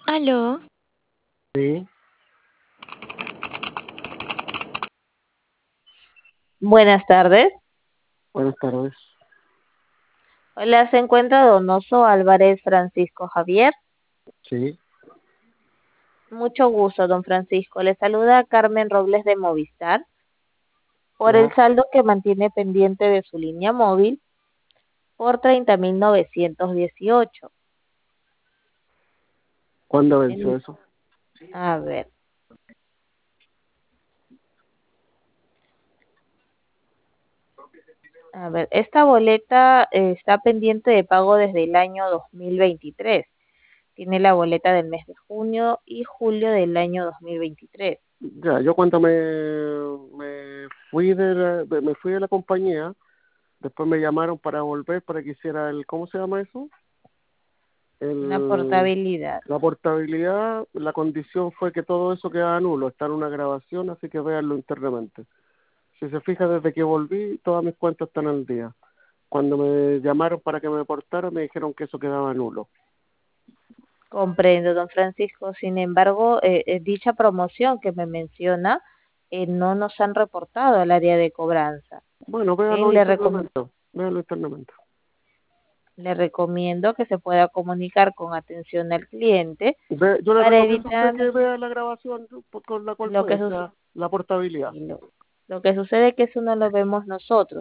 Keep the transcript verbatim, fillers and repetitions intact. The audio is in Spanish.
Aló, Sí, buenas tardes. buenas tardes. Hola, se encuentra Donoso Álvarez Francisco Javier. Sí, Mucho gusto, don Francisco. Le saluda Carmen Robles de Movistar por el ya. saldo que mantiene pendiente de su línea móvil por treinta mil novecientos dieciocho. ¿Cuándo venció En- eso? a ver, a ver, esta boleta eh, está pendiente de pago desde el año dos mil veintitrés. Tiene la boleta del mes de junio y julio del año dos mil veintitrés. Ya, yo cuando me, me fui de la, de- me fui de la compañía, después me llamaron para volver para que hiciera el, ¿cómo se llama eso? Una El, portabilidad. la portabilidad. La condición fue que todo eso quedaba nulo, está en una grabación, así que véanlo internamente. Si se fija, desde que volví, todas mis cuentas están al día. Cuando me llamaron para que me portara, me dijeron que eso quedaba nulo. Comprendo, don Francisco. Sin embargo, eh, eh, dicha promoción que me menciona eh, no nos han reportado al área de cobranza. Bueno, ¿Ok? véanlo Le, recom- internamente, véanlo internamente. le recomiendo que se pueda comunicar con atención al cliente Ve- yo le para recomiendo a usted evitar que vea la grabación por- con la cual lo fue, que, o suce- sea, la portabilidad. lo, lo que sucede, que eso no lo vemos nosotros.